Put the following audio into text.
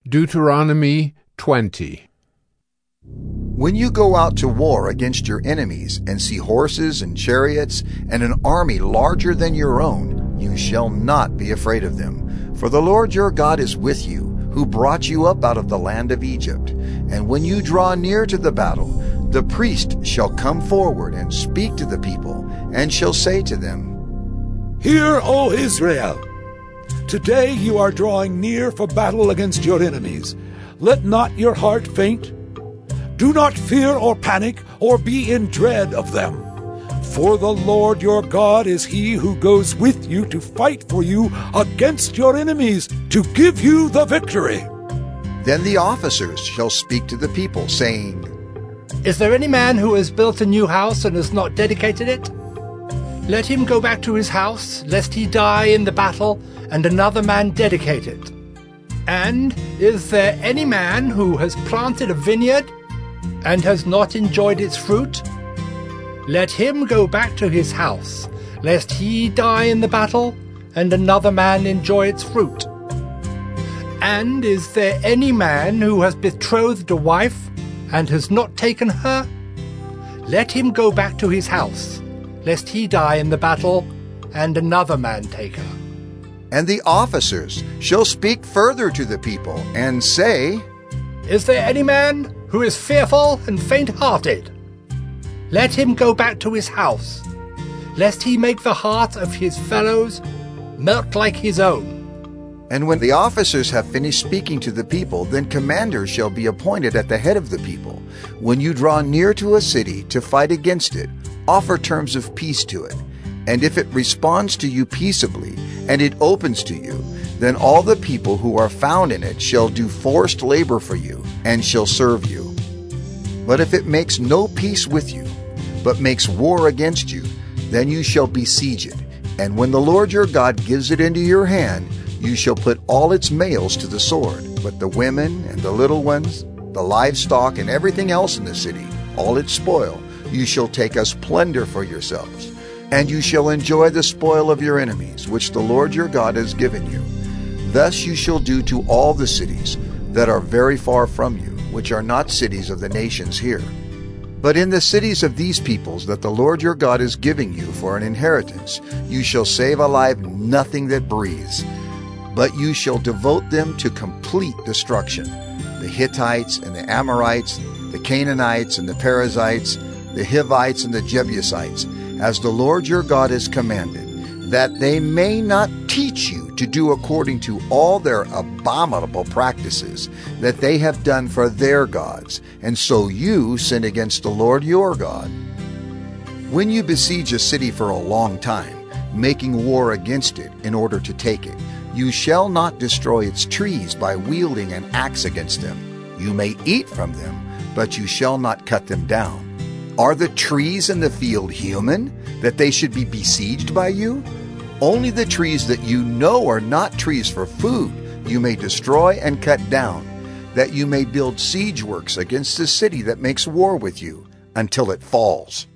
Deuteronomy 20. When you go out to war against your enemies and see horses and chariots and an army larger than your own, you shall not be afraid of them. For the Lord your God is with you, who brought you up out of the land of Egypt. And when you draw near to the battle, the priest shall come forward and speak to the people, and shall say to them, Hear, O Israel! Today you are drawing near for battle against your enemies. Let not your heart faint. Do not fear or panic or be in dread of them. For the Lord your God is he who goes with you to fight for you against your enemies, to give you the victory. Then the officers shall speak to the people, saying, Is there any man who has built a new house and has not dedicated it? Let him go back to his house, lest he die in the battle, and another man dedicate it. And is there any man who has planted a vineyard and has not enjoyed its fruit? Let him go back to his house, lest he die in the battle, and another man enjoy its fruit. And is there any man who has betrothed a wife and has not taken her? Let him go back to his house, lest he die in the battle, and another man take her. And the officers shall speak further to the people, and say, Is there any man who is fearful and faint-hearted? Let him go back to his house, lest he make the heart of his fellows melt like his own. And when the officers have finished speaking to the people, then commanders shall be appointed at the head of the people. When you draw near to a city to fight against it, offer terms of peace to it. And if it responds to you peaceably, and it opens to you, then all the people who are found in it shall do forced labor for you, and shall serve you. But if it makes no peace with you, but makes war against you, then you shall besiege it. And when the Lord your God gives it into your hand, you shall put all its males to the sword, but the women and the little ones, the livestock and everything else in the city, all its spoil, you shall take as plunder for yourselves. And you shall enjoy the spoil of your enemies, which the Lord your God has given you. Thus you shall do to all the cities that are very far from you, which are not cities of the nations here. But in the cities of these peoples that the Lord your God is giving you for an inheritance, you shall save alive nothing that breathes, but you shall devote them to complete destruction. The Hittites and the Amorites, the Canaanites and the Perizzites, the Hivites and the Jebusites, as the Lord your God has commanded, that they may not teach you to do according to all their abominable practices that they have done for their gods, and so you sin against the Lord your God. When you besiege a city for a long time, making war against it in order to take it, you shall not destroy its trees by wielding an axe against them. You may eat from them, but you shall not cut them down. Are the trees in the field human, that they should be besieged by you? Only the trees that you know are not trees for food you may destroy and cut down, that you may build siege works against the city that makes war with you until it falls.